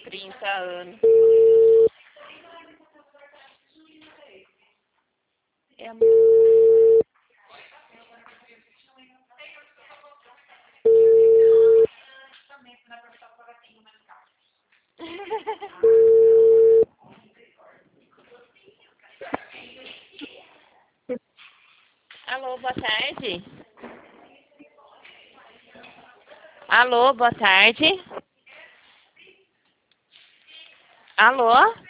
30 anos. É a... Alô, boa tarde. Alô, boa tarde. Alô?